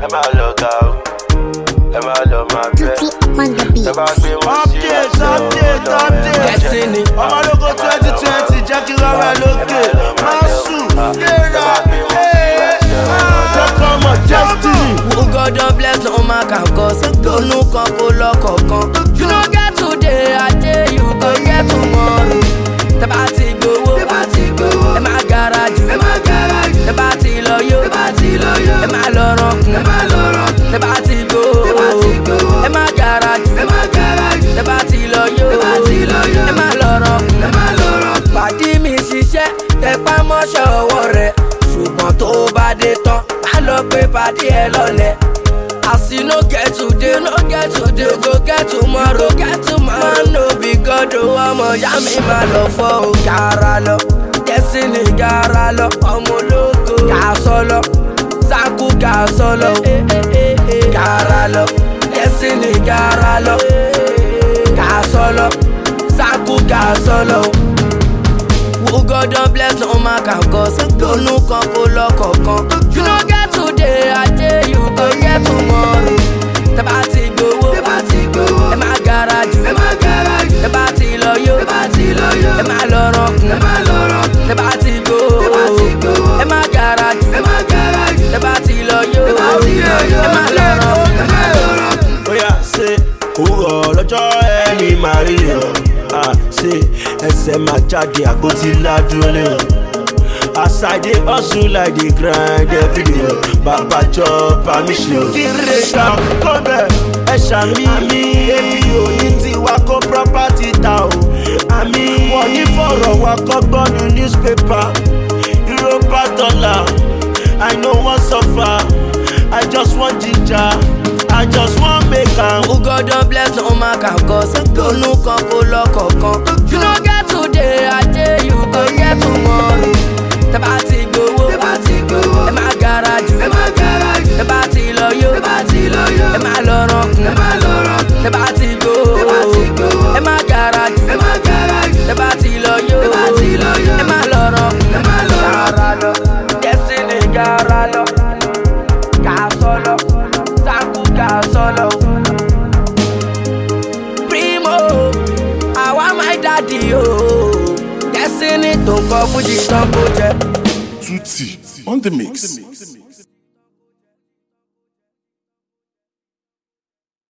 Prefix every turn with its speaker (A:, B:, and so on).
A: ẹ máa lọ ga o, ẹ máa lọ máa bẹ́. Ẹ bá gbé wọn sí
B: update. Destiny. Ọmọlógo 2020 jẹ́ kí rọrẹ́ lókè. Máa sùn, léra, Jọ́kọ́mọ̀ Destiny.
C: Who God don bless no man can cause. Lónú kan kó lọ́kọ̀ọ̀kan. You no get today, ajé you go get tomorrow. Tẹ́ bá ti gbowó, ẹ má gara jù. Tẹ́ bá ti lọ yó, ẹ má lọ rọ̀kùn. Tẹ́ bá ti gbowó, ẹ má gara jù. Tẹ́ bá ti lọ yó, ẹ má lọ rọ̀kùn. Pàdí mi ṣiṣẹ́, tẹpá mọ́ṣẹ́ ọwọ́ rẹ̀. Ṣùgbọ́n tó bá dé tán, má lọ pé pàdí ẹ lọ́lẹ̀. As you no get today, go get tomorrow. Man no be God, oh, ọmọ ya mi ma lọ fọ́ o. Gara lọ, Destiny gara lọ, ọmọ ológo. Gàsọ lọ, Zaku gàsọ lọ. Gara lọ, Destiny gara lọ. Gàsọ lọ, Zaku gàsọ lọ. Who God don bless no man can cause. Lónú kan kó lọ́kọ̀ọ̀kan. You no get today, ajé you go get tomorrow. Tẹ́ bá ti gbowó, ẹ má gara jù. Tẹ́ bá ti lọ yó, ẹ má lọ rọ̀kùn. Tẹ́ bá ti gbowó, ẹ má gara jù. Tẹ́ bá ti lọ yó, ẹ má lọ rọ̀kùn.
B: Oya ṣe òwúrọ̀ lọ́jọ́ ẹni máa rí o. Ṣe ẹsẹ̀ máa jáde àpótí ládùúró lé o. As I dey hustle like dey grind every day o. Bàbá jọ permission. Kíre ṣá kọ́bẹ̀ ẹ ṣàmì mi. Èmi ò ní tiwa kó property ta o. Àmì wọ́n ní fọ̀rọ̀ wa kọ́ gbọ́nu newspaper. Europa dollar, I no wan suffer. I just want ginger. I just want make am.
C: Who God don bless no man can cause. Lónú kan kó lọ́kọ̀ọ̀kan. You no get today, ajé you go get tomorrow. Tẹ́ bá ti gbowó, ẹ má gara jù. Tẹ́ bá ti lọ yó, ẹ má lọ rọ̀kùn. Tẹ́ bá ti gbowó, ẹ má gara jù. Tẹ́ bá ti lọ yó, ẹ má lọ rọ̀kùn. Gara lọ, Destiny gara lọ. Gàsọ lọ, Zaku gàsọ lọ. Primo, àwa my daddy o. Destiny tó ń kọ fújì tán kó jẹ.
D: Tutti on the mix.